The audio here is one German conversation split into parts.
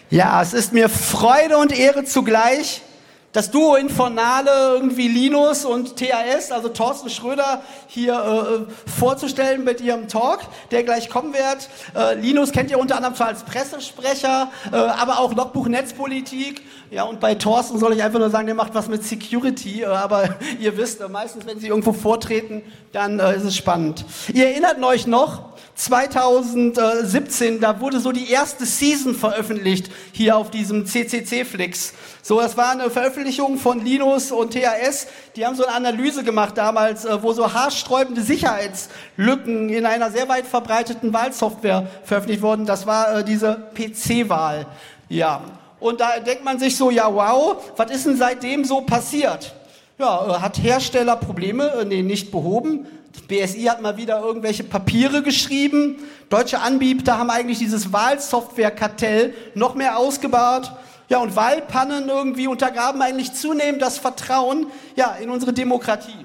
Ja, es ist mir Freude und Ehre zugleich, das Duo Infernale, irgendwie Linus und TAS, also Thorsten Schröder, hier vorzustellen mit ihrem Talk, der gleich kommen wird. Linus kennt ihr unter anderem zwar als Pressesprecher, aber auch Logbuch Netzpolitik. Ja, und bei Thorsten soll ich einfach nur sagen, der macht was mit Security, aber ihr wisst, meistens, wenn sie irgendwo vortreten, dann ist es spannend. Ihr erinnert euch noch, 2017, da wurde so die erste Season veröffentlicht, hier auf diesem CCC-Flix. So, das war eine Veröffentlichung von Linus und TAS, die haben so eine Analyse gemacht damals, wo so haarsträubende Sicherheitslücken in einer sehr weit verbreiteten Wahlsoftware veröffentlicht wurden. Das war diese PC-Wahl. Ja, und da denkt man sich so, ja wow, was ist denn seitdem so passiert? Ja, hat Hersteller Probleme? Nee, nicht behoben. Das BSI hat mal wieder irgendwelche Papiere geschrieben. Deutsche Anbieter haben eigentlich dieses Wahlsoftware-Kartell noch mehr ausgebaut. Ja, und Wahlpannen irgendwie untergraben eigentlich zunehmend das Vertrauen, ja, in unsere Demokratie.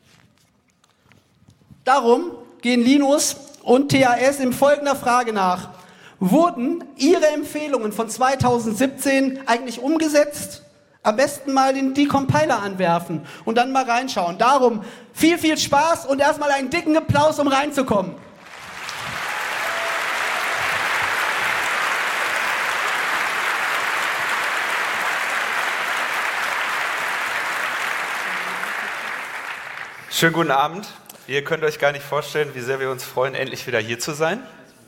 Darum gehen Linus und TAS in folgender Frage nach. Wurden Ihre Empfehlungen von 2017 eigentlich umgesetzt? Am besten mal den Decompiler anwerfen und dann mal reinschauen. Darum viel, viel Spaß und erstmal einen dicken Applaus, um reinzukommen. Schönen guten Abend. Ihr könnt euch gar nicht vorstellen, wie sehr wir uns freuen, endlich wieder hier zu sein.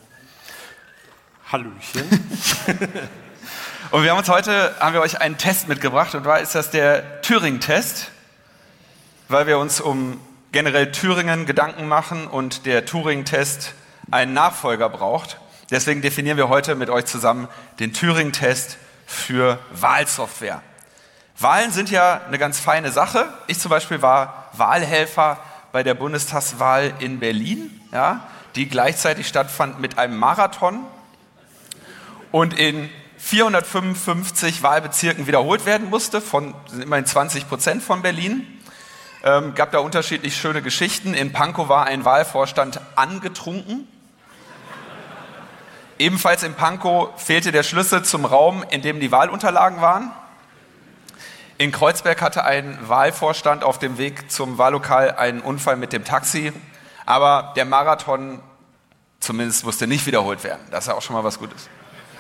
Hallöchen. Und haben wir euch einen Test mitgebracht, und zwar ist das der Turing-Test, weil wir uns um generell Thüringen Gedanken machen und der Turing-Test einen Nachfolger braucht. Deswegen definieren wir heute mit euch zusammen den Turing-Test für Wahlsoftware. Wahlen sind ja eine ganz feine Sache. Ich zum Beispiel war Wahlhelfer bei der Bundestagswahl in Berlin, ja, die gleichzeitig stattfand mit einem Marathon und in 455 Wahlbezirken wiederholt werden musste, sind immerhin 20% von Berlin. Gab da unterschiedlich schöne Geschichten. In Pankow war ein Wahlvorstand angetrunken. Ebenfalls in Pankow fehlte der Schlüssel zum Raum, in dem die Wahlunterlagen waren. In Kreuzberg hatte ein Wahlvorstand auf dem Weg zum Wahllokal einen Unfall mit dem Taxi. Aber der Marathon zumindest musste nicht wiederholt werden. Das ist ja auch schon mal was Gutes.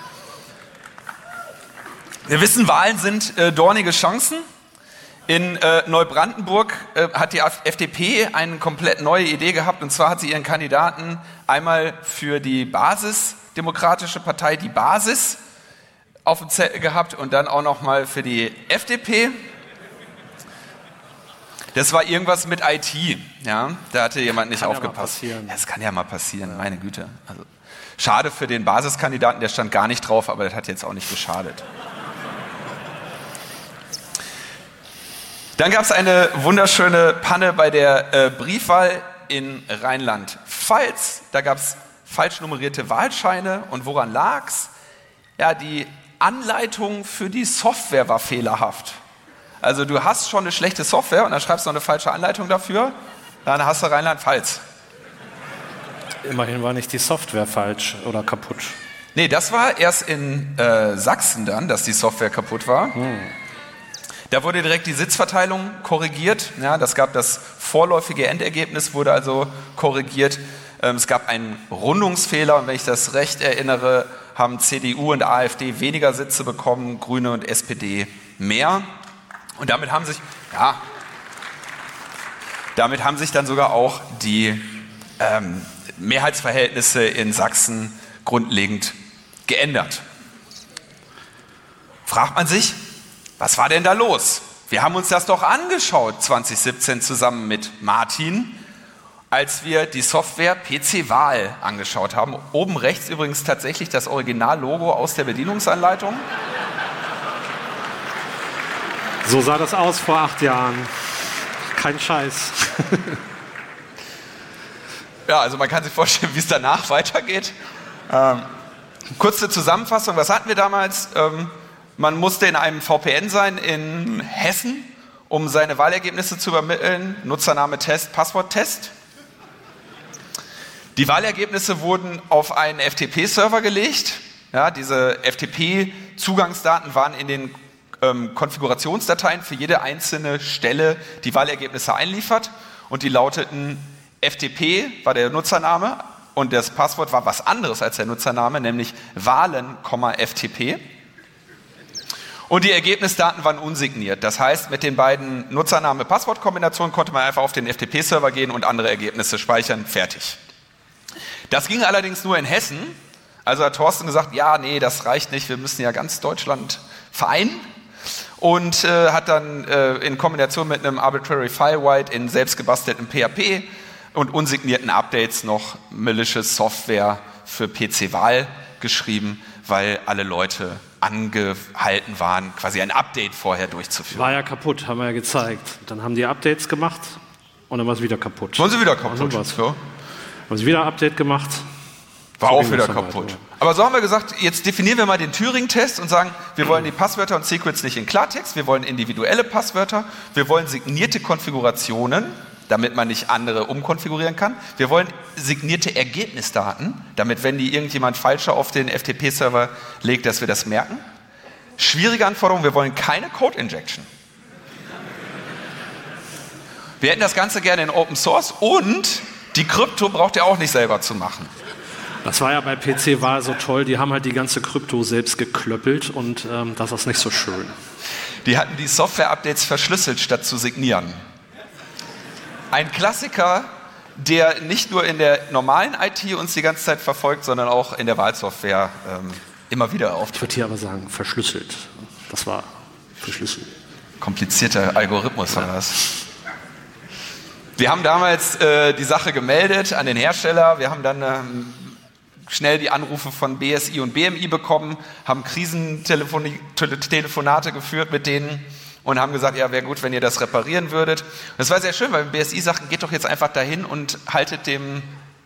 Wir wissen, Wahlen sind dornige Chancen. In Neubrandenburg hat die FDP eine komplett neue Idee gehabt. Und zwar hat sie ihren Kandidaten einmal für die Basisdemokratische Partei, die Basis, auf dem Zettel gehabt und dann auch noch mal für die FDP. Das war irgendwas mit IT. Ja? Da hatte jemand nicht aufgepasst. Ja, das kann ja mal passieren, meine Güte. Also, schade für den Basiskandidaten, der stand gar nicht drauf, aber das hat jetzt auch nicht geschadet. Dann gab es eine wunderschöne Panne bei der Briefwahl in Rheinland-Pfalz. Da gab es falsch nummerierte Wahlscheine. Und woran lag's? Ja, die Anleitung für die Software war fehlerhaft. Also du hast schon eine schlechte Software und dann schreibst du noch eine falsche Anleitung dafür, dann hast du Rheinland-Pfalz. Immerhin war nicht die Software falsch oder kaputt. Nee, das war erst in Sachsen dann, dass die Software kaputt war. Da wurde direkt die Sitzverteilung korrigiert. Ja, das vorläufige Endergebnis wurde also korrigiert. Es gab einen Rundungsfehler und wenn ich das recht erinnere, haben CDU und AfD weniger Sitze bekommen, Grüne und SPD mehr. Und damit haben sich dann sogar auch die Mehrheitsverhältnisse in Sachsen grundlegend geändert. Fragt man sich, was war denn da los? Wir haben uns das doch angeschaut 2017 zusammen mit Martin, als wir die Software PC-Wahl angeschaut haben. Oben rechts übrigens tatsächlich das Originallogo aus der Bedienungsanleitung. So sah das aus vor 8 Jahren. Kein Scheiß. Ja, also man kann sich vorstellen, wie es danach weitergeht. Kurze Zusammenfassung, was hatten wir damals? Man musste in einem VPN sein in Hessen, um seine Wahlergebnisse zu übermitteln. Nutzername Test, Passwort Test. Die Wahlergebnisse wurden auf einen FTP-Server gelegt. Ja, diese FTP-Zugangsdaten waren in den Konfigurationsdateien für jede einzelne Stelle, die Wahlergebnisse einliefert. Und die lauteten, FTP war der Nutzername und das Passwort war was anderes als der Nutzername, nämlich Wahlen, FTP. Und die Ergebnisdaten waren unsigniert. Das heißt, mit den beiden Nutzername-Passwort-Kombinationen konnte man einfach auf den FTP-Server gehen und andere Ergebnisse speichern. Fertig. Das ging allerdings nur in Hessen. Also hat Thorsten gesagt, ja, nee, das reicht nicht. Wir müssen ja ganz Deutschland vereinen. Und hat dann in Kombination mit einem Arbitrary Firewrite in selbstgebasteltem PHP und unsignierten Updates noch malicious Software für PC-Wahl geschrieben, weil alle Leute angehalten waren, quasi ein Update vorher durchzuführen. War ja kaputt, haben wir ja gezeigt. Dann haben die Updates gemacht und dann war es wieder kaputt. Waren sie wieder kaputt? Also ja. Haben sie wieder ein Update gemacht. War auch wieder kaputt. Ja. Aber so haben wir gesagt, jetzt definieren wir mal den Turing-Test und sagen, wir wollen die Passwörter und Secrets nicht in Klartext, wir wollen individuelle Passwörter, wir wollen signierte Konfigurationen, damit man nicht andere umkonfigurieren kann. Wir wollen signierte Ergebnisdaten, damit, wenn die irgendjemand falscher auf den FTP-Server legt, dass wir das merken. Schwierige Anforderung, wir wollen keine Code-Injection. Wir hätten das Ganze gerne in Open Source und die Krypto braucht ihr auch nicht selber zu machen. Das war ja bei PC-Wahl so toll, die haben halt die ganze Krypto selbst geklöppelt und das ist nicht so schön. Die hatten die Software-Updates verschlüsselt, statt zu signieren. Ein Klassiker, der nicht nur in der normalen IT uns die ganze Zeit verfolgt, sondern auch in der Wahlsoftware immer wieder auftritt. Ich würde hier aber sagen, verschlüsselt. Das war verschlüsselt. Komplizierter Algorithmus war das. Wir haben damals die Sache gemeldet an den Hersteller. Wir haben dann schnell die Anrufe von BSI und BMI bekommen, haben Krisentelefonate geführt mit denen und haben gesagt, ja, wäre gut, wenn ihr das reparieren würdet. Das war sehr schön, weil BSI sagten, geht doch jetzt einfach dahin und haltet dem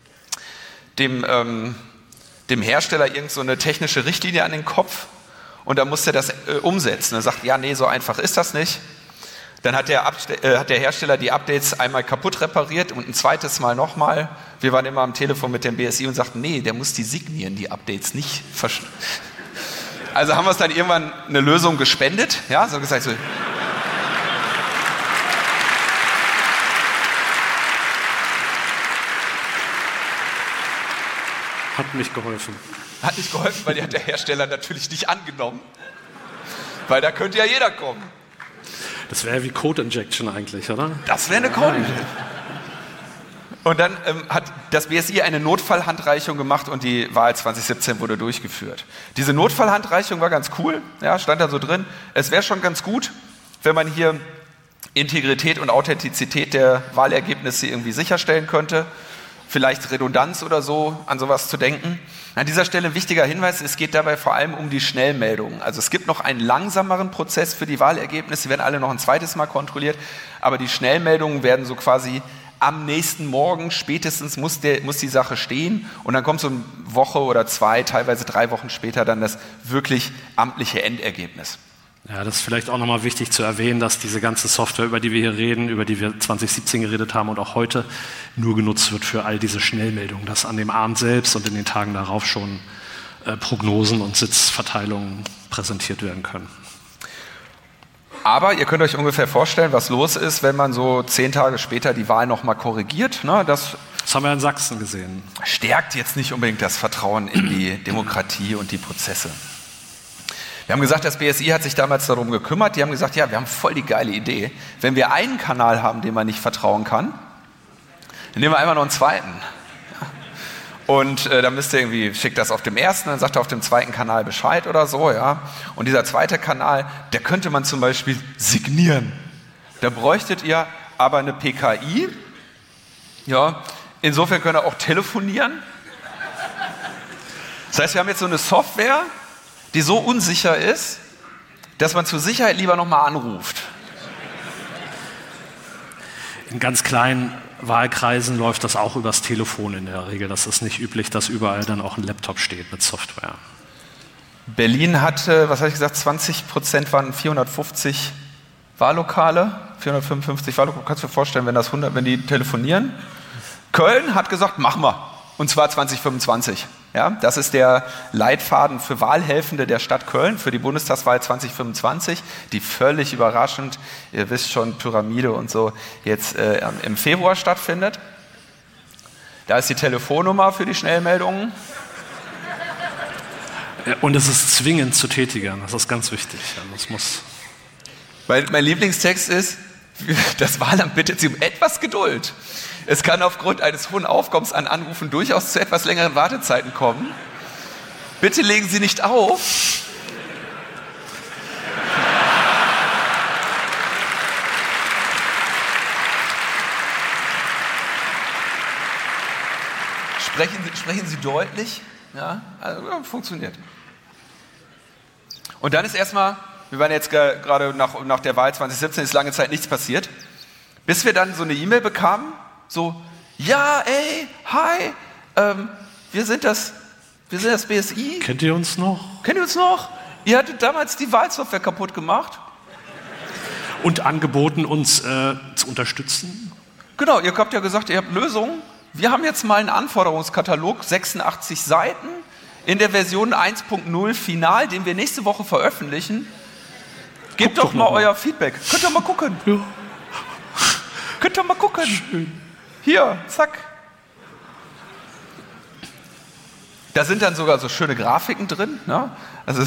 Hersteller irgend so eine technische Richtlinie an den Kopf und dann musste er das umsetzen. Er sagt, ja, nee, so einfach ist das nicht. Dann hat der Hersteller die Updates einmal kaputt repariert und ein zweites Mal nochmal. Wir waren immer am Telefon mit dem BSI und sagten, nee, der muss die signieren, die Updates nicht Also haben wir es dann irgendwann eine Lösung gespendet, ja, so gesagt, so. Hat nicht geholfen. Hat nicht geholfen, weil die hat der Hersteller natürlich nicht angenommen. Weil da könnte ja jeder kommen. Das wäre wie Code Injection eigentlich, oder? Das wäre eine Code Injection. Und dann hat das BSI eine Notfallhandreichung gemacht und die Wahl 2017 wurde durchgeführt. Diese Notfallhandreichung war ganz cool, ja, stand da so drin. Es wäre schon ganz gut, wenn man hier Integrität und Authentizität der Wahlergebnisse irgendwie sicherstellen könnte. Vielleicht Redundanz oder so, an sowas zu denken. An dieser Stelle ein wichtiger Hinweis, es geht dabei vor allem um die Schnellmeldungen. Also es gibt noch einen langsameren Prozess für die Wahlergebnisse, die werden alle noch ein zweites Mal kontrolliert, aber die Schnellmeldungen werden so quasi am nächsten Morgen spätestens muss die Sache stehen und dann kommt so eine Woche oder 2, teilweise 3 Wochen später dann das wirklich amtliche Endergebnis. Ja, das ist vielleicht auch nochmal wichtig zu erwähnen, dass diese ganze Software, über die wir hier reden, über die wir 2017 geredet haben und auch heute, nur genutzt wird für all diese Schnellmeldungen, dass an dem Abend selbst und in den Tagen darauf schon Prognosen und Sitzverteilungen präsentiert werden können. Aber ihr könnt euch ungefähr vorstellen, was los ist, wenn man so 10 Tage später die Wahl nochmal korrigiert. Ne? Das haben wir in Sachsen gesehen. Stärkt jetzt nicht unbedingt das Vertrauen in die Demokratie und die Prozesse. Wir haben gesagt, das BSI hat sich damals darum gekümmert. Die haben gesagt, ja, wir haben voll die geile Idee. Wenn wir einen Kanal haben, dem man nicht vertrauen kann, dann nehmen wir einfach noch einen zweiten. Und dann müsst ihr irgendwie, schickt das auf dem ersten, dann sagt er auf dem zweiten Kanal Bescheid oder so, ja. Und dieser zweite Kanal, der könnte man zum Beispiel signieren. Da bräuchtet ihr aber eine PKI. Ja, insofern könnt ihr auch telefonieren. Das heißt, wir haben jetzt so eine Software, die so unsicher ist, dass man zur Sicherheit lieber nochmal anruft. In ganz kleinen Wahlkreisen läuft das auch übers Telefon in der Regel. Das ist nicht üblich, dass überall dann auch ein Laptop steht mit Software. Berlin hatte, was habe ich gesagt, 20% waren 450 Wahllokale, 455 Wahllokale. Kannst du dir vorstellen, wenn das 100, wenn die telefonieren? Köln hat gesagt, machen wir. Und zwar 2025. Ja, das ist der Leitfaden für Wahlhelfende der Stadt Köln für die Bundestagswahl 2025, die völlig überraschend, ihr wisst schon, Pyramide und so, jetzt im Februar stattfindet. Da ist die Telefonnummer für die Schnellmeldungen. Und es ist zwingend zu tätigen, das ist ganz wichtig. Das muss. Mein Lieblingstext ist, das Wahlamt bittet Sie um etwas Geduld. Es kann aufgrund eines hohen Aufkommens an Anrufen durchaus zu etwas längeren Wartezeiten kommen. Bitte legen Sie nicht auf. Sprechen Sie deutlich. Ja, also, funktioniert. Und dann ist erstmal, wir waren jetzt gerade nach der Wahl 2017, ist lange Zeit nichts passiert, bis wir dann so eine E-Mail bekamen, so, ja, ey, hi, wir sind das BSI. Kennt ihr uns noch? Ihr hattet damals die Wahlsoftware kaputt gemacht. Und angeboten, uns zu unterstützen. Genau, ihr habt ja gesagt, ihr habt Lösungen. Wir haben jetzt mal einen Anforderungskatalog, 86 Seiten, in der Version 1.0 Final, den wir nächste Woche veröffentlichen. Gebt doch mal euer Feedback. Könnt ihr mal gucken. Ja. Könnt ihr mal gucken. Schön. Hier, zack. Da sind dann sogar so schöne Grafiken drin. Ne? Also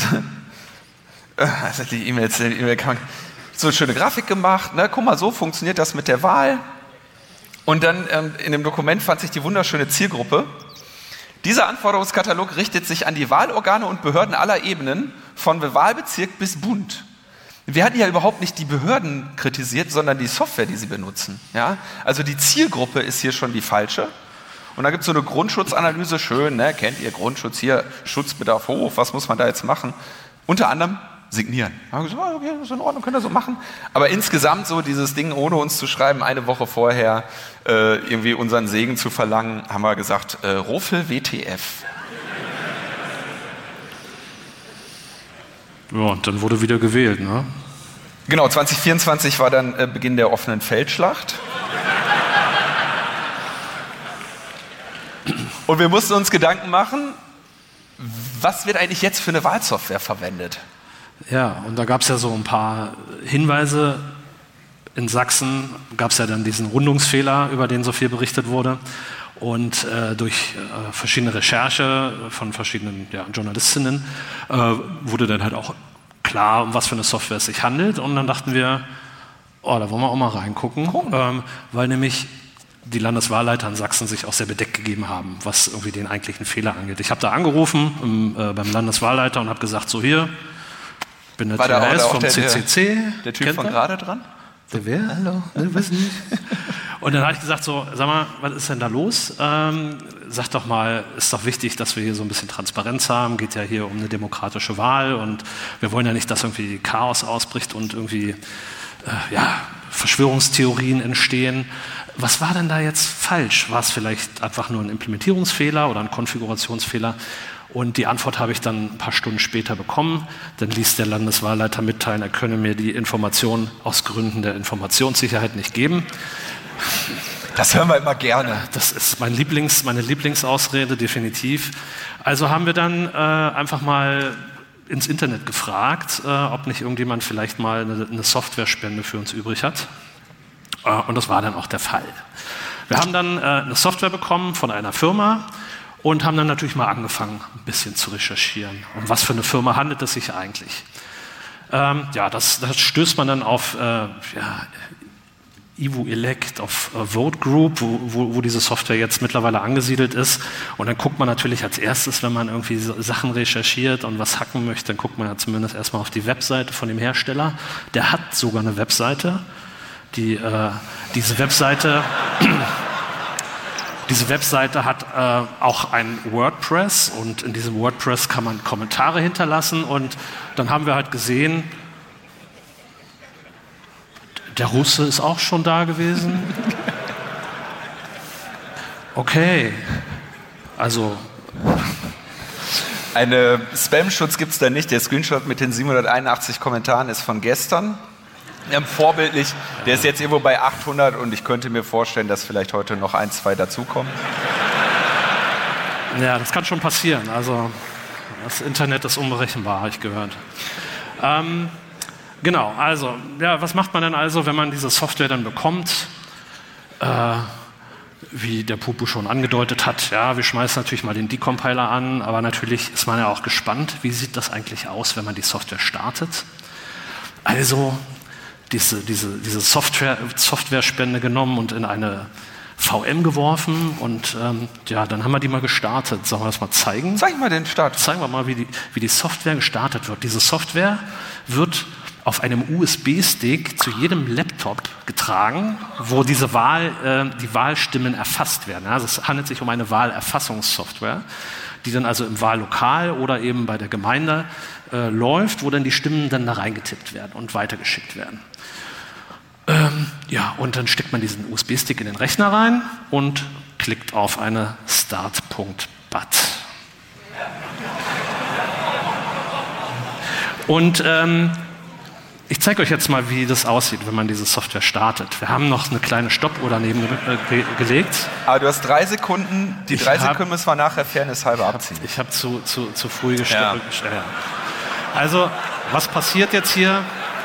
die E-Mail kann so eine schöne Grafik gemacht. Ne? Guck mal, so funktioniert das mit der Wahl. Und dann in dem Dokument fand sich die wunderschöne Zielgruppe. Dieser Anforderungskatalog richtet sich an die Wahlorgane und Behörden aller Ebenen, von Wahlbezirk bis Bund. Wir hatten ja überhaupt nicht die Behörden kritisiert, sondern die Software, die sie benutzen. Ja? Also die Zielgruppe ist hier schon die falsche. Und da gibt es so eine Grundschutzanalyse, schön, ne? Kennt ihr Grundschutz hier, Schutzbedarf hoch, was muss man da jetzt machen? Unter anderem signieren. Da haben wir gesagt, okay, das ist in Ordnung, könnt ihr so machen. Aber insgesamt so dieses Ding, ohne uns zu schreiben, eine Woche vorher irgendwie unseren Segen zu verlangen, haben wir gesagt, Rofel WTF. Ja, und dann wurde wieder gewählt, ne? Genau, 2024 war dann Beginn der offenen Feldschlacht. Und wir mussten uns Gedanken machen, was wird eigentlich jetzt für eine Wahlsoftware verwendet? Ja, und da gab es ja so ein paar Hinweise. In Sachsen gab es ja dann diesen Rundungsfehler, über den so viel berichtet wurde. Und durch verschiedene Recherche von verschiedenen Journalistinnen wurde dann halt auch klar, um was für eine Software es sich handelt. Und dann dachten wir, oh, da wollen wir auch mal reingucken, weil nämlich die Landeswahlleiter in Sachsen sich auch sehr bedeckt gegeben haben, was irgendwie den eigentlichen Fehler angeht. Ich habe da angerufen beim Landeswahlleiter und habe gesagt, so hier, bin der THS vom CCC. Der Typ von gerade dran? Der wer? Hallo, ne, weiß nicht. Und dann habe ich gesagt, so, sag mal, was ist denn da los? Sag doch mal, ist doch wichtig, dass wir hier so ein bisschen Transparenz haben. Geht ja hier um eine demokratische Wahl und wir wollen ja nicht, dass irgendwie Chaos ausbricht und irgendwie Verschwörungstheorien entstehen. Was war denn da jetzt falsch? War es vielleicht einfach nur ein Implementierungsfehler oder ein Konfigurationsfehler? Und die Antwort habe ich dann ein paar Stunden später bekommen. Dann ließ der Landeswahlleiter mitteilen, er könne mir die Informationen aus Gründen der Informationssicherheit nicht geben. Das hören wir immer gerne. Das ist meine Lieblingsausrede, definitiv. Also haben wir dann einfach mal ins Internet gefragt, ob nicht irgendjemand vielleicht mal eine Softwarespende für uns übrig hat. Und das war dann auch der Fall. Wir haben dann eine Software bekommen von einer Firma und haben dann natürlich mal angefangen, ein bisschen zu recherchieren. Um was für eine Firma handelt es sich eigentlich? Das stößt man dann auf Ivo Elect, auf Vote Group, wo diese Software jetzt mittlerweile angesiedelt ist. Und dann guckt man natürlich als erstes, wenn man irgendwie Sachen recherchiert und was hacken möchte, dann guckt man ja zumindest erstmal auf die Webseite von dem Hersteller. Der hat sogar eine Webseite. Diese Webseite hat auch ein WordPress und in diesem WordPress kann man Kommentare hinterlassen und dann haben wir halt gesehen, der Russe ist auch schon da gewesen. Okay, also Eine Spam-Schutz gibt es da nicht. Der Screenshot mit den 781 Kommentaren ist von gestern. Vorbildlich, der ist jetzt irgendwo bei 800 und ich könnte mir vorstellen, dass vielleicht heute noch 1, 2 dazukommen. Ja, das kann schon passieren. Also das Internet ist unberechenbar, habe ich gehört. Genau, also, ja, was macht man denn also, wenn man diese Software dann bekommt? Wie der Pupu schon angedeutet hat, ja, wir schmeißen natürlich mal den Decompiler an, aber natürlich ist man ja auch gespannt, wie sieht das eigentlich aus, wenn man die Software startet. Also diese Software-Spende genommen und in eine VM geworfen und ja, dann haben wir die mal gestartet. Sollen wir das mal zeigen? Zeig mal den Start. Zeigen wir mal, wie die Software gestartet wird. Diese Software wird auf einem USB-Stick zu jedem Laptop getragen, wo die Wahlstimmen erfasst werden. Also es handelt sich um eine Wahlerfassungssoftware, die dann also im Wahllokal oder eben bei der Gemeinde läuft, wo dann die Stimmen dann da reingetippt werden und weitergeschickt werden. Ja, und dann steckt man diesen USB-Stick in den Rechner rein und klickt auf eine Start.bat. Und ich zeige euch jetzt mal, wie das aussieht, wenn man diese Software startet. Wir haben noch eine kleine Stoppuhr daneben gelegt. Aber du hast 3 Sekunden. Die 3 Sekunden müssen wir nachher fairnesshalber abziehen. Ich habe zu früh gestellt. Ja. Also, was passiert jetzt hier?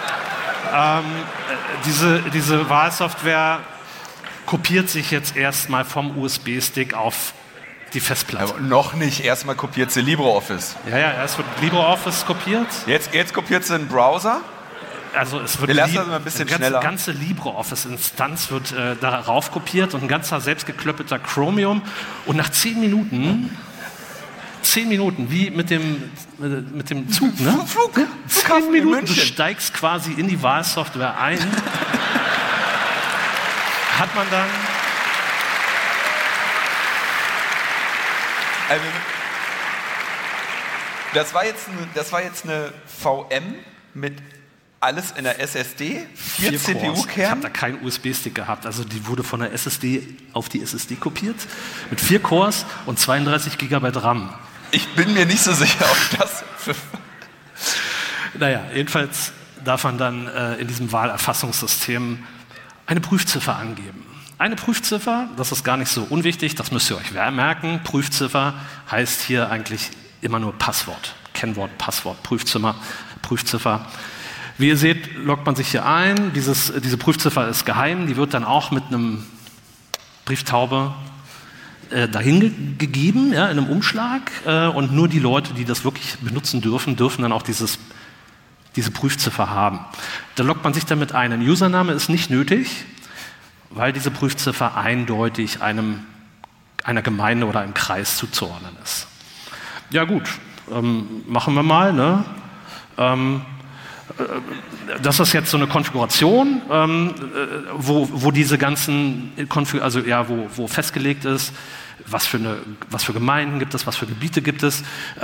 Diese Wahlsoftware kopiert sich jetzt erstmal vom USB-Stick auf die Festplatte. Aber noch nicht. Erstmal kopiert sie LibreOffice. Ja, erst wird LibreOffice kopiert. Jetzt kopiert sie einen Browser. Also es wird schneller. ganze LibreOffice-Instanz wird darauf kopiert und ein ganzer selbstgeklöppelter Chromium. Und nach 10 Minuten, wie mit dem Zug, ne? Flug. 10 Minuten, du steigst quasi in die Wahlsoftware ein. Hat man dann... Also, das war jetzt eine VM mit alles in der SSD, 4 CPU-Kern. Ich habe da keinen USB-Stick gehabt, also die wurde von der SSD auf die SSD kopiert, mit 4 Cores und 32 GB RAM. Ich bin mir nicht so sicher, ob das... Naja, jedenfalls darf man dann in diesem Wahlerfassungssystem eine Prüfziffer angeben. Eine Prüfziffer, das ist gar nicht so unwichtig, das müsst ihr euch merken. Prüfziffer heißt hier eigentlich immer nur Passwort. Kennwort, Passwort, Prüfziffer. Wie ihr seht, loggt man sich hier ein. Diese Prüfziffer ist geheim, die wird dann auch mit einem Brieftaube dahin gegeben, ja, in einem Umschlag. Und nur die Leute, die das wirklich benutzen dürfen dann auch diese Prüfziffer haben. Da loggt man sich damit ein. Ein Username ist nicht nötig, weil diese Prüfziffer eindeutig einer Gemeinde oder einem Kreis zuzuordnen ist. Ja gut, machen wir mal. Ne? Das ist jetzt so eine Konfiguration, wo diese ganzen wo festgelegt ist, was für Gemeinden gibt es, was für Gebiete gibt es,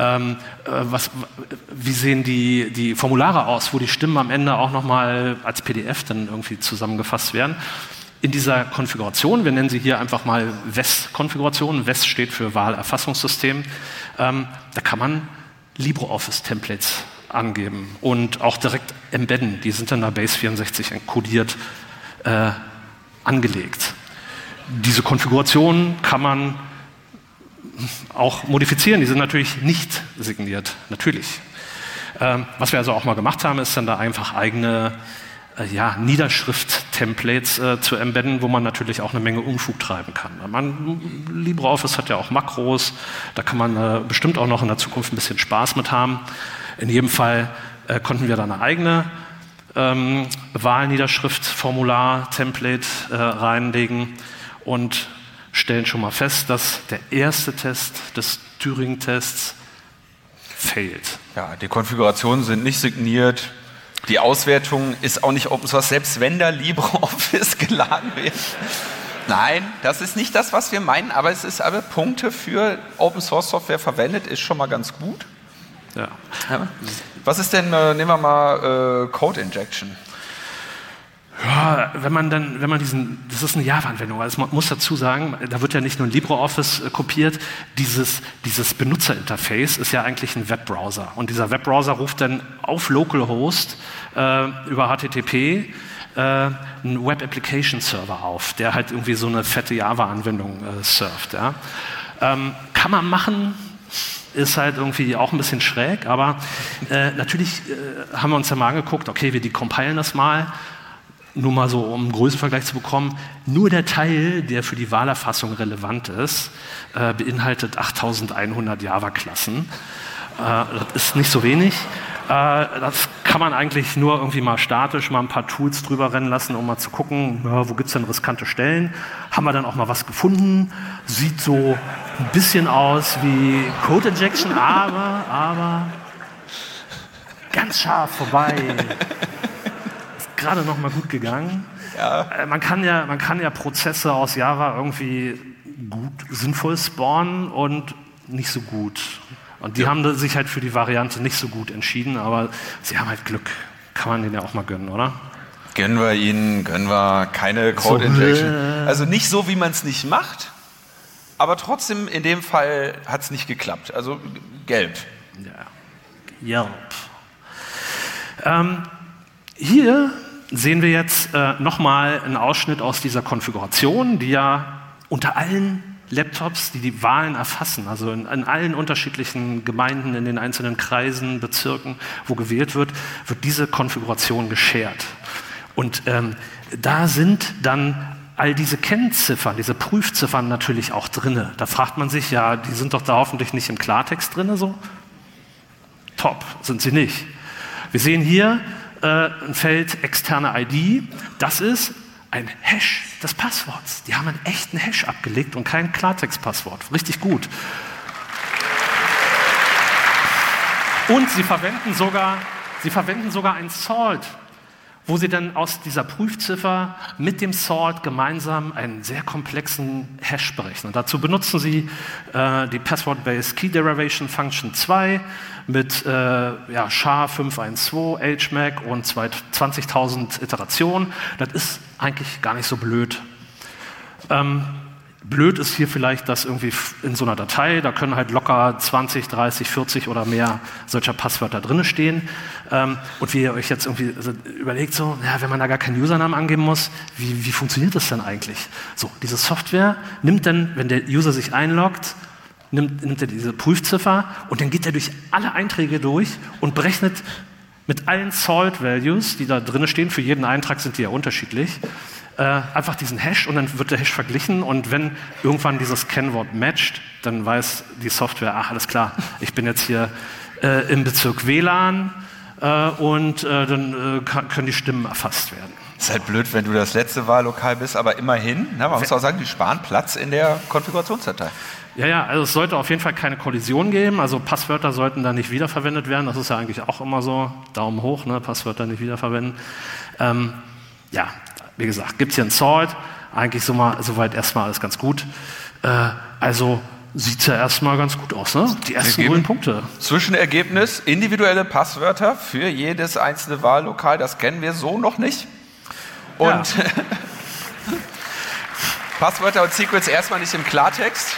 wie sehen die Formulare aus, wo die Stimmen am Ende auch nochmal als PDF dann irgendwie zusammengefasst werden. In dieser Konfiguration, wir nennen sie hier einfach mal WES-Konfiguration, WES steht für Wahlerfassungssystem, da kann man LibreOffice-Templates angeben und auch direkt embedden. Die sind dann bei Base64 encodiert angelegt. Diese Konfiguration kann man auch modifizieren. Die sind natürlich nicht signiert, natürlich. Was wir also auch mal gemacht haben, ist dann da einfach eigene Niederschrift-Templates zu embedden, wo man natürlich auch eine Menge Unfug treiben kann. LibreOffice hat ja auch Makros, da kann man bestimmt auch noch in der Zukunft ein bisschen Spaß mit haben. In jedem Fall konnten wir da eine eigene Wahlniederschrift-Formular-Template reinlegen und stellen schon mal fest, dass der erste Test des Turing-Tests failt. Ja, die Konfigurationen sind nicht signiert. Die Auswertung ist auch nicht Open Source, selbst wenn da LibreOffice geladen wird. Nein, das ist nicht das, was wir meinen, aber es ist aber Punkte für Open Source Software verwendet, ist schon mal ganz gut. Ja. Was ist denn, nehmen wir mal Code Injection. Ja, wenn man das ist eine Java-Anwendung, also man muss dazu sagen, da wird ja nicht nur ein LibreOffice kopiert, dieses Benutzerinterface ist ja eigentlich ein Webbrowser und dieser Webbrowser ruft dann auf Localhost über HTTP einen Web Application Server auf, der halt irgendwie so eine fette Java-Anwendung surft. Ja. Kann kann man machen, ist halt irgendwie auch ein bisschen schräg, aber natürlich haben wir uns ja mal angeguckt, okay, wir decompilen das mal, nur mal so, um einen Größenvergleich zu bekommen. Nur der Teil, der für die Wahlerfassung relevant ist, beinhaltet 8100 Java-Klassen. Das ist nicht so wenig. Das kann man eigentlich nur irgendwie mal statisch mal ein paar Tools drüber rennen lassen, um mal zu gucken, ja, wo gibt es denn riskante Stellen. Haben wir dann auch mal was gefunden. Sieht so ein bisschen aus wie Code Injection, aber ganz scharf vorbei. Ist gerade noch mal gut gegangen. Ja. Man kann ja Prozesse aus Java irgendwie gut, sinnvoll spawnen und nicht so gut. Und die haben sich halt für die Variante nicht so gut entschieden, aber sie haben halt Glück. Kann man denen ja auch mal gönnen, oder? Gönnen wir ihnen, keine Code Injection. Also nicht so, wie man es nicht macht, aber trotzdem in dem Fall hat es nicht geklappt. Also gelb. Ja. Hier sehen wir jetzt nochmal einen Ausschnitt aus dieser Konfiguration, die ja unter allen Laptops, die die Wahlen erfassen, also in allen unterschiedlichen Gemeinden, in den einzelnen Kreisen, Bezirken, wo gewählt wird, wird diese Konfiguration geshared. Und da sind dann all diese Kennziffern, diese Prüfziffern natürlich auch drin. Da fragt man sich, ja, die sind doch da hoffentlich nicht im Klartext drin, so? Top, sind sie nicht. Wir sehen hier ein Feld externe ID, das ist ein Hash des Passworts. Die haben einen echten Hash abgelegt und kein Klartextpasswort. Richtig gut. Und sie verwenden sogar ein Salt, wo sie dann aus dieser Prüfziffer mit dem Salt gemeinsam einen sehr komplexen Hash berechnen. Dazu benutzen sie die Password-Based Key Derivation Function 2 mit SHA-512, HMAC und 20.000 Iterationen. Das ist eigentlich gar nicht so blöd. Blöd ist hier vielleicht, dass irgendwie in so einer Datei, da können halt locker 20, 30, 40 oder mehr solcher Passwörter drin stehen. Und wie ihr euch jetzt irgendwie überlegt, so, ja, wenn man da gar keinen Usernamen angeben muss, wie funktioniert das denn eigentlich? So, diese Software nimmt dann, wenn der User sich einloggt, nimmt er diese Prüfziffer und dann geht er durch alle Einträge durch und berechnet mit allen Salt-Values, die da drin stehen, für jeden Eintrag sind die ja unterschiedlich, einfach diesen Hash und dann wird der Hash verglichen und wenn irgendwann dieses Kennwort matcht, dann weiß die Software, ach alles klar, ich bin jetzt hier im Bezirk WLAN und dann können die Stimmen erfasst werden. Ist halt blöd, wenn du das letzte Wahllokal bist, aber immerhin, man muss auch sagen, die sparen Platz in der Konfigurationsdatei. Ja, also es sollte auf jeden Fall keine Kollision geben, also Passwörter sollten da nicht wiederverwendet werden, das ist ja eigentlich auch immer so, Daumen hoch, ne? Passwörter nicht wiederverwenden. Wie gesagt, gibt es hier einen Salt, eigentlich soweit erstmal alles ganz gut. Also sieht es ja erstmal ganz gut aus, ne? Die ersten grünen Punkte. Zwischenergebnis, individuelle Passwörter für jedes einzelne Wahllokal, das kennen wir so noch nicht. Und Passwörter und Secrets erstmal nicht im Klartext.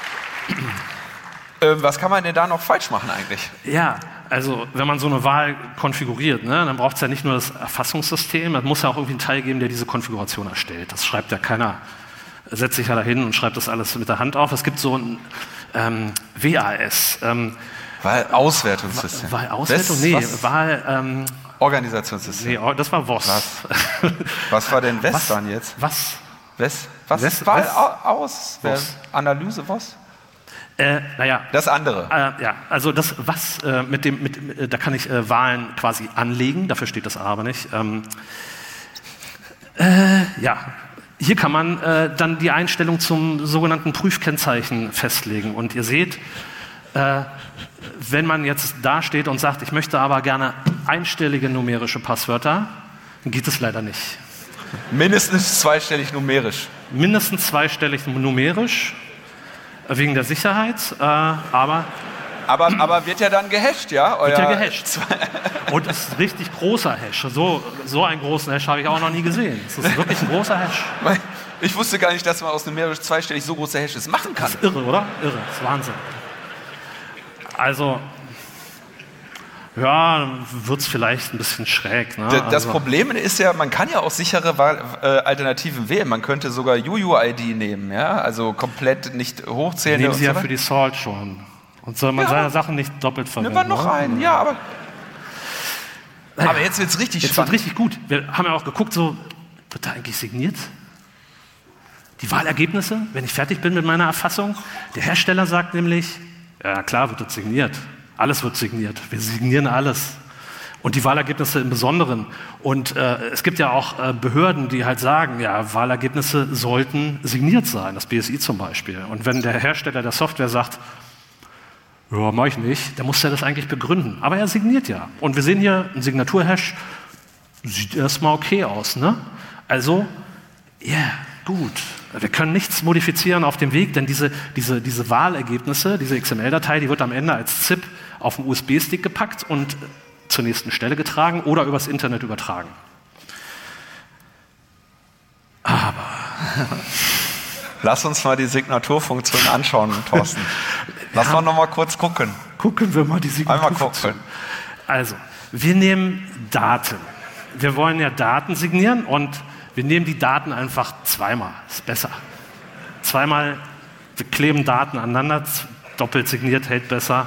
Was kann man denn da noch falsch machen eigentlich? Ja, also wenn man so eine Wahl konfiguriert, ne, dann braucht es ja nicht nur das Erfassungssystem, es muss ja auch irgendwie einen Teil geben, der diese Konfiguration erstellt. Das schreibt ja keiner, setzt sich ja da hin und schreibt das alles mit der Hand auf. Es gibt so ein WAS. Wahlauswertungssystem. Wahlauswertung? Nee, Organisationssystem. Nee, das war WOS. Was war denn WES dann jetzt? Was? Analyse, WOS? Das andere. Also das was da kann ich Wahlen quasi anlegen, dafür steht das aber nicht. Hier kann man dann die Einstellung zum sogenannten Prüfkennzeichen festlegen. Und ihr seht, wenn man jetzt da steht und sagt, ich möchte aber gerne einstellige numerische Passwörter, dann geht es leider nicht. Mindestens zweistellig numerisch. Mindestens zweistellig numerisch. Wegen der Sicherheit, aber wird ja dann gehasht, ja? Wird ja gehasht. Und es ist ein richtig großer Hash. So einen großen Hash habe ich auch noch nie gesehen. Es ist wirklich ein großer Hash. Ich wusste gar nicht, dass man aus numerisch zweistellig so große Hashes machen kann. Das ist irre, oder? Irre, das ist Wahnsinn. Also, Ja, wird es vielleicht ein bisschen schräg. Ne? Das Problem ist ja, man kann ja auch sichere Alternativen wählen. Man könnte sogar UUID nehmen, ja, also komplett nicht hochzählen. Nehmen Sie ja für die Salt schon. Und soll man seine Sachen nicht doppelt verwenden? Nehmen wir noch einen, ja, aber jetzt wird es richtig spannend. Jetzt wird richtig gut. Wir haben ja auch geguckt, so, wird da eigentlich signiert? Die Wahlergebnisse, wenn ich fertig bin mit meiner Erfassung. Der Hersteller sagt nämlich, ja klar wird das signiert. Alles wird signiert. Wir signieren alles. Und die Wahlergebnisse im Besonderen. Und es gibt ja auch Behörden, die halt sagen, ja, Wahlergebnisse sollten signiert sein. Das BSI zum Beispiel. Und wenn der Hersteller der Software sagt, ja, mach ich nicht, dann muss er das eigentlich begründen. Aber er signiert ja. Und wir sehen hier einen Signaturhash, sieht erstmal okay aus, ne? Also, ja, gut. Wir können nichts modifizieren auf dem Weg, denn diese Wahlergebnisse, diese XML-Datei, die wird am Ende als ZIP auf den USB-Stick gepackt und zur nächsten Stelle getragen oder übers Internet übertragen. Aber lass uns mal die Signaturfunktion anschauen, Thorsten. Lass mal noch mal kurz gucken. Gucken wir mal die Signaturfunktion. Einmal gucken. Also, wir nehmen Daten. Wir wollen ja Daten signieren und wir nehmen die Daten einfach zweimal. Ist besser. Zweimal, wir kleben Daten aneinander, doppelt signiert hält besser.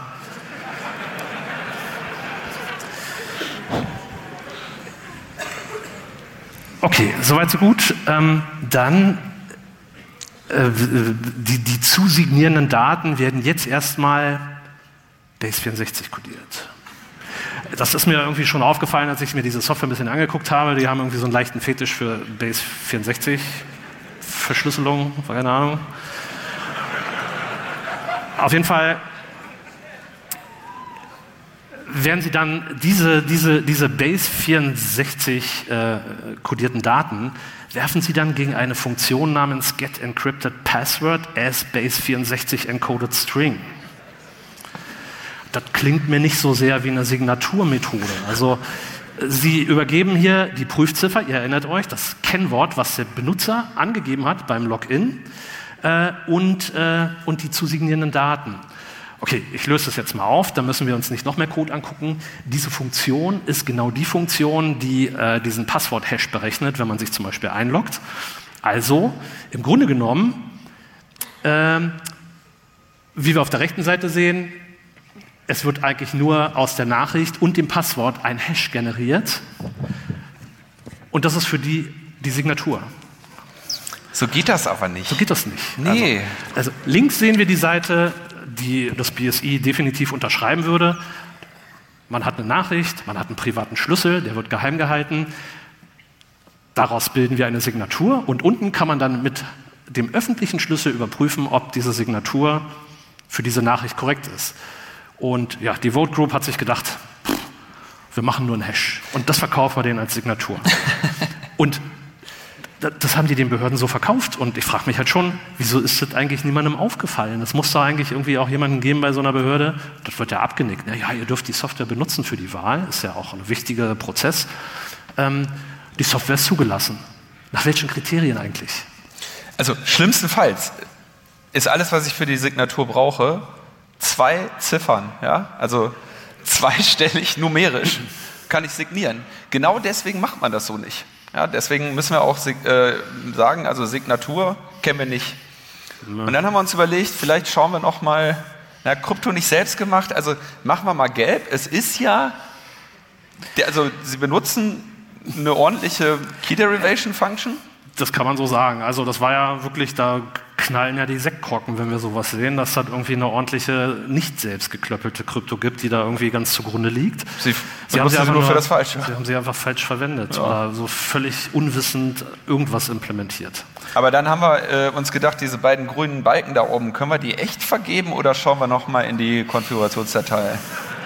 Okay, soweit so gut. Dann die zu signierenden Daten werden jetzt erstmal Base64 kodiert. Das ist mir irgendwie schon aufgefallen, als ich mir diese Software ein bisschen angeguckt habe. Die haben irgendwie so einen leichten Fetisch für Base64 Verschlüsselung, keine Ahnung. Auf jeden Fall werden Sie dann diese Base64 kodierten Daten, werfen Sie dann gegen eine Funktion namens getEncryptedPassword as Base64 encoded string. Das klingt mir nicht so sehr wie eine Signaturmethode. Also Sie übergeben hier die Prüfziffer, ihr erinnert euch, das Kennwort, was der Benutzer angegeben hat beim Login und die zu signierenden Daten. Okay, ich löse das jetzt mal auf, da müssen wir uns nicht noch mehr Code angucken. Diese Funktion ist genau die Funktion, die diesen Passwort-Hash berechnet, wenn man sich zum Beispiel einloggt. Also, im Grunde genommen, wie wir auf der rechten Seite sehen, es wird eigentlich nur aus der Nachricht und dem Passwort ein Hash generiert. Und das ist für die Signatur. So geht das aber nicht. So geht das nicht. Nee. Also links sehen wir die Seite, die das BSI definitiv unterschreiben würde. Man hat eine Nachricht, man hat einen privaten Schlüssel, der wird geheim gehalten. Daraus bilden wir eine Signatur und unten kann man dann mit dem öffentlichen Schlüssel überprüfen, ob diese Signatur für diese Nachricht korrekt ist. Und ja, die Vote Group hat sich gedacht, wir machen nur einen Hash und das verkaufen wir denen als Signatur. Und das haben die den Behörden so verkauft und ich frage mich halt schon, wieso ist das eigentlich niemandem aufgefallen? Es muss da eigentlich irgendwie auch jemanden geben bei so einer Behörde, das wird ja abgenickt. Ja, ihr dürft die Software benutzen für die Wahl, ist ja auch ein wichtiger Prozess. Die Software ist zugelassen. Nach welchen Kriterien eigentlich? Also schlimmstenfalls ist alles, was ich für die Signatur brauche, 2 Ziffern, ja? Also zweistellig numerisch kann ich signieren. Genau deswegen macht man das so nicht. Ja, deswegen müssen wir auch sagen, also Signatur kennen wir nicht. Und dann haben wir uns überlegt, vielleicht schauen wir noch mal, Krypto nicht selbst gemacht, also machen wir mal gelb. Es ist ja, also Sie benutzen eine ordentliche Key Derivation Function. Das kann man so sagen. Also das war ja wirklich, da knallen ja die Sektkorken, wenn wir sowas sehen, dass das irgendwie eine ordentliche, nicht selbst geklöppelte Krypto gibt, die da irgendwie ganz zugrunde liegt. Sie haben sie einfach nur für das Falsche. Sie haben sie einfach falsch verwendet oder so völlig unwissend irgendwas implementiert. Aber dann haben wir uns gedacht, diese beiden grünen Balken da oben, können wir die echt vergeben oder schauen wir nochmal in die Konfigurationsdatei?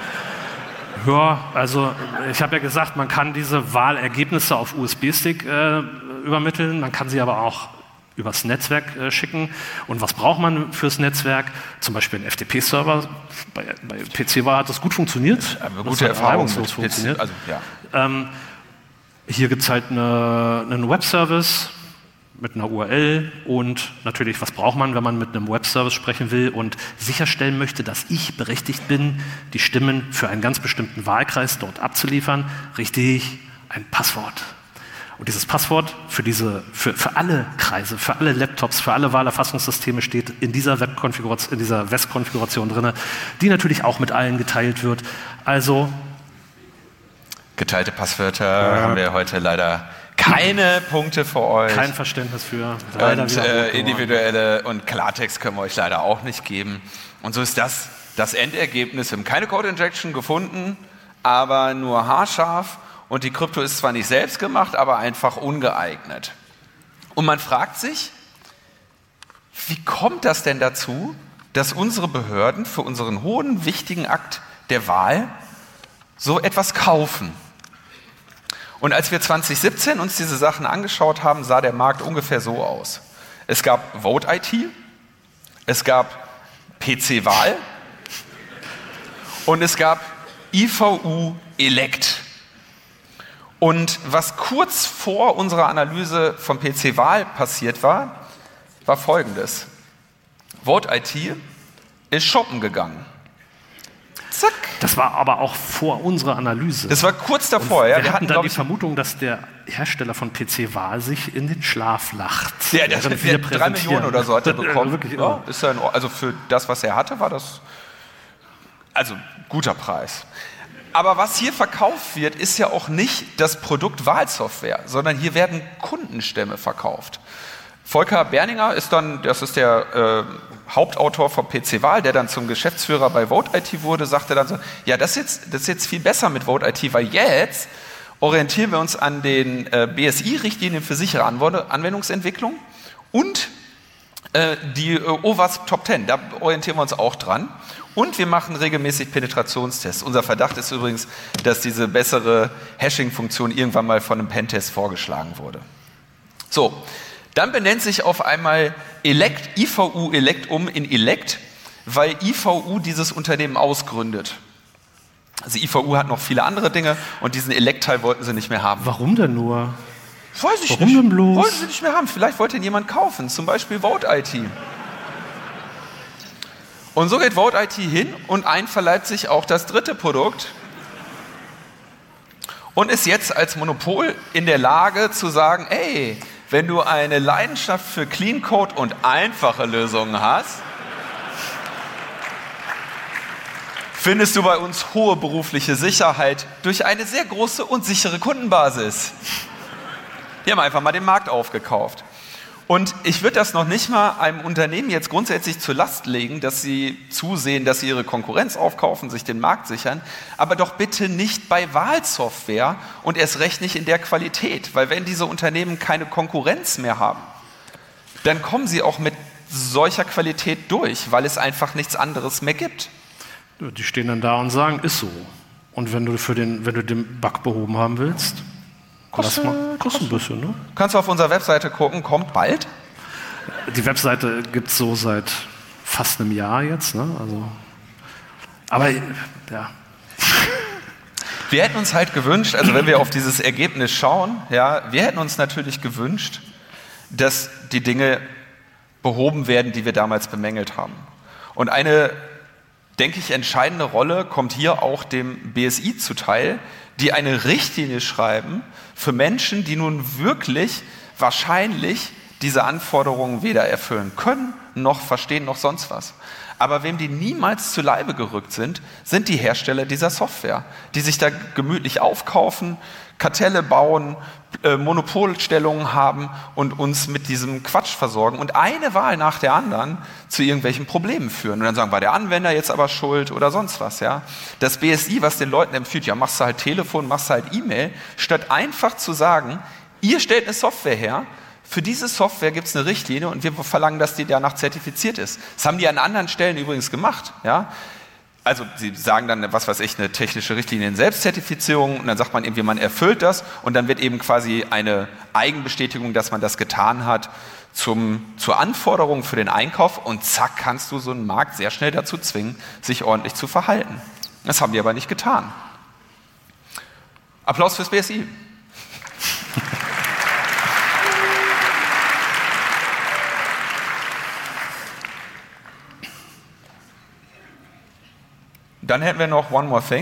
Ja, also ich habe ja gesagt, man kann diese Wahlergebnisse auf USB-Stick übermitteln, man kann sie aber auch übers Netzwerk schicken. Und was braucht man fürs Netzwerk? Zum Beispiel einen FTP-Server. Bei PC-Wahl hat das gut funktioniert. Gute Erfahrung mit funktioniert. Also, ja. Hier gibt es halt einen Web-Service. mit einer URL und natürlich, was braucht man, wenn man mit einem Webservice sprechen will und sicherstellen möchte, dass ich berechtigt bin, die Stimmen für einen ganz bestimmten Wahlkreis dort abzuliefern. Richtig, ein Passwort. Und dieses Passwort für alle Kreise, für alle Laptops, für alle Wahlerfassungssysteme steht in dieser Web-Konfiguration, in dieser WES-Konfiguration drin, die natürlich auch mit allen geteilt wird. Also geteilte Passwörter haben wir heute leider keine Punkte für euch. Kein Verständnis für. Und individuelle und Klartext können wir euch leider auch nicht geben. Und so ist das Endergebnis. Wir haben keine Code-Injection gefunden, aber nur haarscharf. Und die Krypto ist zwar nicht selbst gemacht, aber einfach ungeeignet. Und man fragt sich, wie kommt das denn dazu, dass unsere Behörden für unseren hohen, wichtigen Akt der Wahl so etwas kaufen? Und als wir 2017 uns diese Sachen angeschaut haben, sah der Markt ungefähr so aus. Es gab Vote-IT, es gab PC-Wahl und es gab IVU-Elect. Und was kurz vor unserer Analyse vom PC-Wahl passiert war Folgendes. Vote-IT ist shoppen gegangen. Zack. Das war aber auch vor unserer Analyse. Das war kurz davor. Ja. Wir hatten dann die Vermutung, dass der Hersteller von PC-Wahl sich in den Schlaf lacht. Ja, der 3 Millionen oder so hat er bekommen. Wirklich, ja, ist ja also für das, was er hatte, war das also guter Preis. Aber was hier verkauft wird, ist ja auch nicht das Produkt Wahlsoftware, sondern hier werden Kundenstämme verkauft. Volker Berninger das ist der Hauptautor von PC-Wahl, der dann zum Geschäftsführer bei Vote-IT wurde, sagte dann so, ja, das ist jetzt viel besser mit Vote-IT, weil jetzt orientieren wir uns an den BSI-Richtlinien für sichere Anwendungsentwicklung und die OWASP Top 10, da orientieren wir uns auch dran. Und wir machen regelmäßig Penetrationstests. Unser Verdacht ist übrigens, dass diese bessere Hashing-Funktion irgendwann mal von einem Pentest vorgeschlagen wurde. So, dann benennt sich auf einmal IVU Elect in Elect, weil IVU dieses Unternehmen ausgründet. Also IVU hat noch viele andere Dinge und diesen Elect-Teil wollten sie nicht mehr haben. Warum denn nur? Weiß ich Warum nicht. Denn bloß? Wollten sie nicht mehr haben. Vielleicht wollte ihn jemand kaufen, zum Beispiel Vote-IT. Und so geht Vote-IT hin und einverleibt sich auch das dritte Produkt und ist jetzt als Monopol in der Lage zu sagen, ey, wenn du eine Leidenschaft für Clean Code und einfache Lösungen hast, findest du bei uns hohe berufliche Sicherheit durch eine sehr große und sichere Kundenbasis. Die haben einfach mal den Markt aufgekauft. Und ich würde das noch nicht mal einem Unternehmen jetzt grundsätzlich zur Last legen, dass sie zusehen, dass sie ihre Konkurrenz aufkaufen, sich den Markt sichern, aber doch bitte nicht bei Wahlsoftware und erst recht nicht in der Qualität, weil wenn diese Unternehmen keine Konkurrenz mehr haben, dann kommen sie auch mit solcher Qualität durch, weil es einfach nichts anderes mehr gibt. Die stehen dann da und sagen, ist so. Und wenn du den Bug behoben haben willst, kostet ein bisschen, ne? Kannst du auf unserer Webseite gucken, kommt bald. Die Webseite gibt es so seit fast einem Jahr jetzt, ne? Also, aber ja. Wir hätten uns halt gewünscht, also wenn wir auf dieses Ergebnis schauen, ja, wir hätten uns natürlich gewünscht, dass die Dinge behoben werden, die wir damals bemängelt haben. Und eine, denke ich, entscheidende Rolle kommt hier auch dem BSI zuteil, die eine Richtlinie schreiben für Menschen, die nun wirklich wahrscheinlich diese Anforderungen weder erfüllen können, noch verstehen, noch sonst was. Aber wem die niemals zu Leibe gerückt sind, sind die Hersteller dieser Software, die sich da gemütlich aufkaufen, Kartelle bauen, Monopolstellungen haben und uns mit diesem Quatsch versorgen und eine Wahl nach der anderen zu irgendwelchen Problemen führen. Und dann sagen, war der Anwender jetzt aber schuld oder sonst was. Ja? Das BSI, was den Leuten empfiehlt, ja, machst du halt Telefon, machst du halt E-Mail, statt einfach zu sagen, ihr stellt eine Software her, für diese Software gibt es eine Richtlinie und wir verlangen, dass die danach zertifiziert ist. Das haben die an anderen Stellen übrigens gemacht. Ja? Also sie sagen dann, was weiß ich, eine technische Richtlinie in Selbstzertifizierung und dann sagt man irgendwie, man erfüllt das und dann wird eben quasi eine Eigenbestätigung, dass man das getan hat, zur Anforderung für den Einkauf und zack, kannst du so einen Markt sehr schnell dazu zwingen, sich ordentlich zu verhalten. Das haben die aber nicht getan. Applaus fürs BSI. Dann hätten wir noch One More Thing.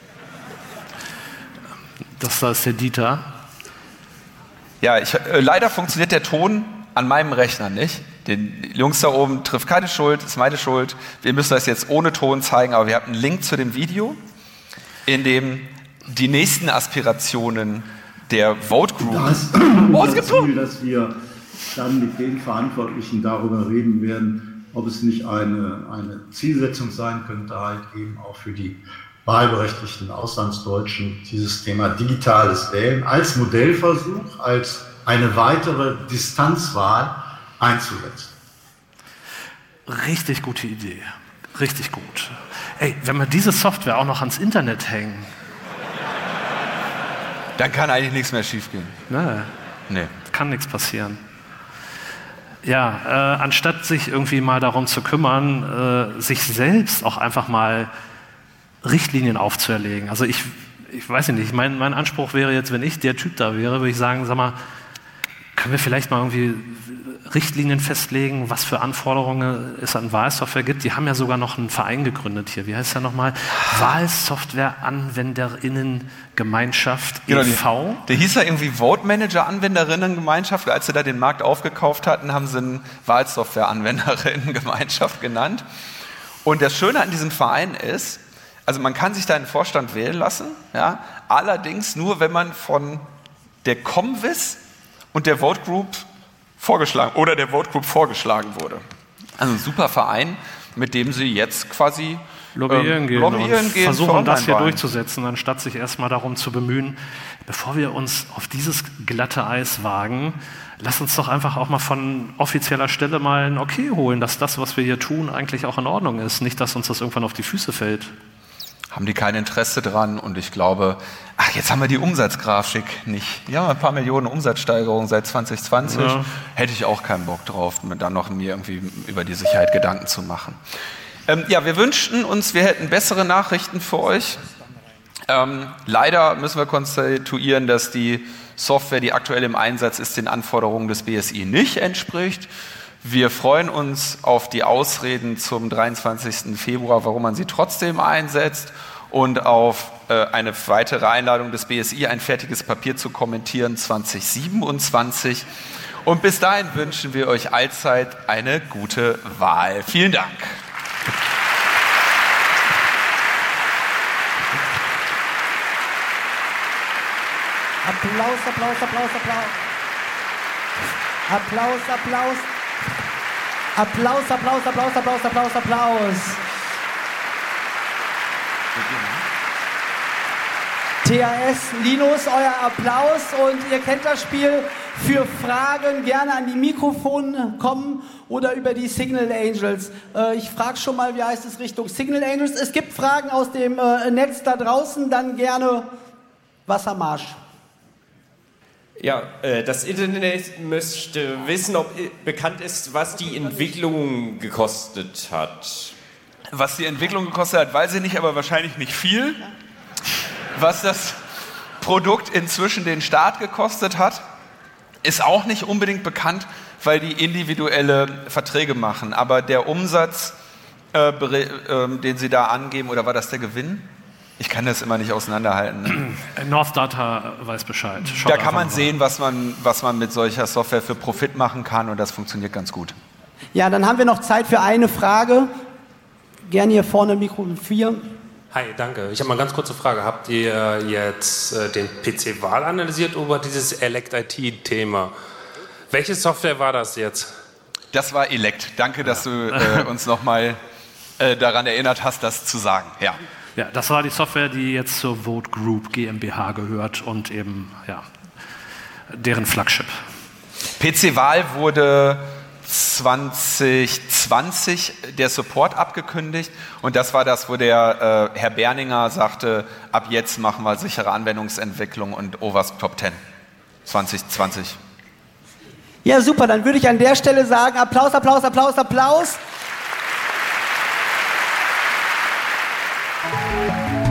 Das da ist der Dieter. Ja, leider funktioniert der Ton an meinem Rechner nicht. Den Jungs da oben trifft keine Schuld, ist meine Schuld. Wir müssen das jetzt ohne Ton zeigen, aber wir haben einen Link zu dem Video, in dem die nächsten Aspirationen der Vote Group... Da ist das Ziel, dass wir dann mit den Verantwortlichen darüber reden werden, ob es nicht eine Zielsetzung sein könnte, halt eben auch für die wahlberechtigten Auslandsdeutschen dieses Thema digitales Wählen als Modellversuch, als eine weitere Distanzwahl einzusetzen. Richtig gute Idee. Richtig gut. Ey, wenn wir diese Software auch noch ans Internet hängen. Dann kann eigentlich nichts mehr schiefgehen. Nee. Kann nichts passieren. Ja, anstatt sich irgendwie mal darum zu kümmern, sich selbst auch einfach mal Richtlinien aufzuerlegen. Also ich weiß nicht, mein Anspruch wäre jetzt, wenn ich der Typ da wäre, würde ich sagen, sag mal, können wir vielleicht mal irgendwie Richtlinien festlegen, was für Anforderungen es an Wahlsoftware gibt? Die haben ja sogar noch einen Verein gegründet hier. Wie heißt der nochmal? Wahlsoftware-Anwenderinnen-Gemeinschaft e.V. Der hieß ja irgendwie Vote Manager-Anwenderinnen-Gemeinschaft. Als sie da den Markt aufgekauft hatten, haben sie einen Wahlsoftware-Anwenderinnen-Gemeinschaft genannt. Und das Schöne an diesem Verein ist, also man kann sich da einen Vorstand wählen lassen, ja, allerdings nur, wenn man von der Comvis und der Vote Group vorgeschlagen wurde. Also ein super Verein, mit dem sie jetzt quasi lobbyieren gehen und versuchen, das hier Online-Wahlen durchzusetzen, anstatt sich erstmal darum zu bemühen, bevor wir uns auf dieses glatte Eis wagen, lass uns doch einfach auch mal von offizieller Stelle mal ein Okay holen, dass das, was wir hier tun, eigentlich auch in Ordnung ist. Nicht, dass uns das irgendwann auf die Füße fällt. Haben die kein Interesse dran und ich glaube, jetzt haben wir die Umsatzgrafik nicht. Ja, ein paar Millionen Umsatzsteigerung seit 2020. Ja. Hätte ich auch keinen Bock drauf, dann noch mir irgendwie über die Sicherheit Gedanken zu machen. Wir wünschten uns, wir hätten bessere Nachrichten für euch. Leider müssen wir konstatuieren, dass die Software, die aktuell im Einsatz ist, den Anforderungen des BSI nicht entspricht. Wir freuen uns auf die Ausreden zum 23. Februar, warum man sie trotzdem einsetzt und auf eine weitere Einladung des BSI, ein fertiges Papier zu kommentieren 2027. Und bis dahin wünschen wir euch allzeit eine gute Wahl. Vielen Dank. Applaus, Applaus, Applaus, Applaus. Applaus, Applaus. Applaus, Applaus, Applaus, Applaus, Applaus, Applaus. THS, Linus, euer Applaus und ihr kennt das Spiel. Für Fragen gerne an die Mikrofone kommen oder über die Signal Angels. Ich frage schon mal, wie heißt es Richtung Signal Angels? Es gibt Fragen aus dem Netz da draußen, dann gerne Wassermarsch. Ja, das Internet möchte wissen, ob bekannt ist, was die Entwicklung gekostet hat. Was die Entwicklung gekostet hat, weiß ich nicht, aber wahrscheinlich nicht viel. Was das Produkt inzwischen den Staat gekostet hat, ist auch nicht unbedingt bekannt, weil die individuelle Verträge machen. Aber der Umsatz, den sie da angeben, oder war das der Gewinn? Ich kann das immer nicht auseinanderhalten. North Data weiß Bescheid. Da kann man sehen, was man mit solcher Software für Profit machen kann und das funktioniert ganz gut. Ja, dann haben wir noch Zeit für eine Frage. Gerne hier vorne Mikro 4. Hi, danke. Ich habe mal eine ganz kurze Frage. Habt ihr jetzt den PC-Wahl analysiert über dieses Elect-IT-Thema? Welche Software war das jetzt? Das war Elect. Danke, dass du uns nochmal daran erinnert hast, das zu sagen. Ja. Ja, das war die Software, die jetzt zur Vote Group GmbH gehört und eben deren Flagship. PC-Wahl wurde 2020 der Support abgekündigt und das war das, wo der Herr Berninger sagte, ab jetzt machen wir sichere Anwendungsentwicklung und OWASP Top 10 2020. Ja, super, dann würde ich an der Stelle sagen, Applaus, Applaus, Applaus, Applaus.